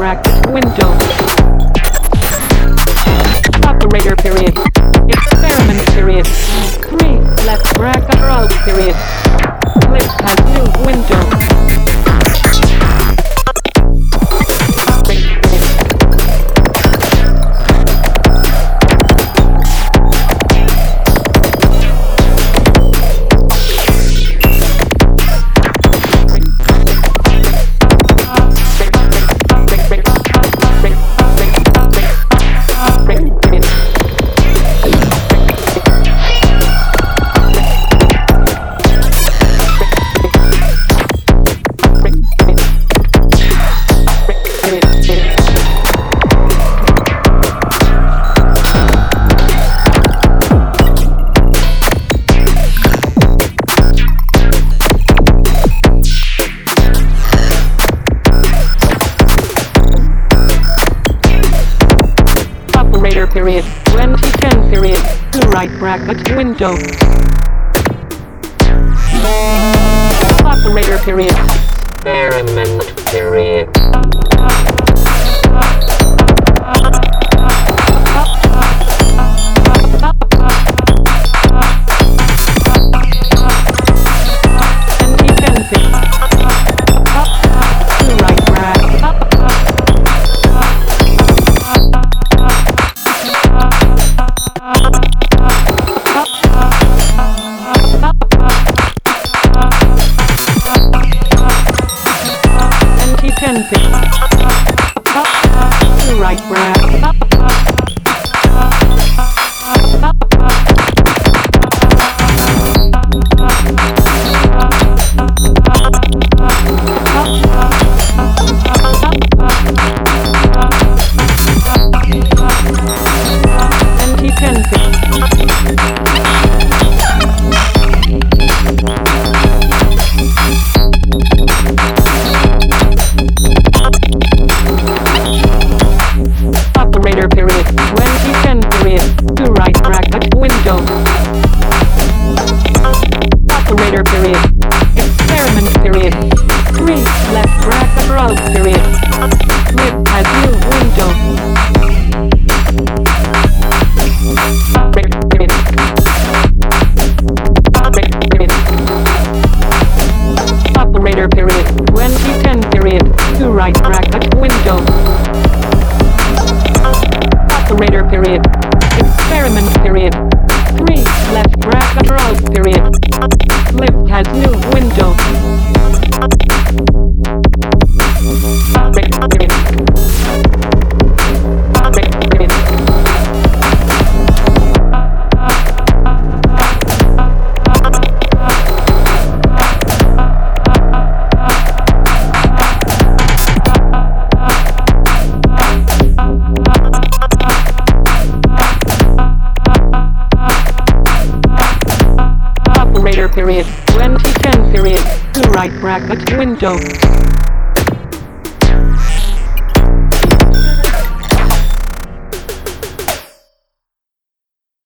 bracket window. Operator period. Experiment period. 3 left bracket out period. Clip has new window. Operator period. 2010 period. 2 right bracket window. Operator period. Experiment period. Right bracket. Operator period. 2010 period. 2 right bracket window. Operator period. Experiment period. 3 left bracket out period. Clip has new window. Operator period. 2010 period. 2 right bracket window. Operator period. Experiment period. 3 left bracket out period. Clip has new window. Operator period. 2010 period. 2 right bracket window.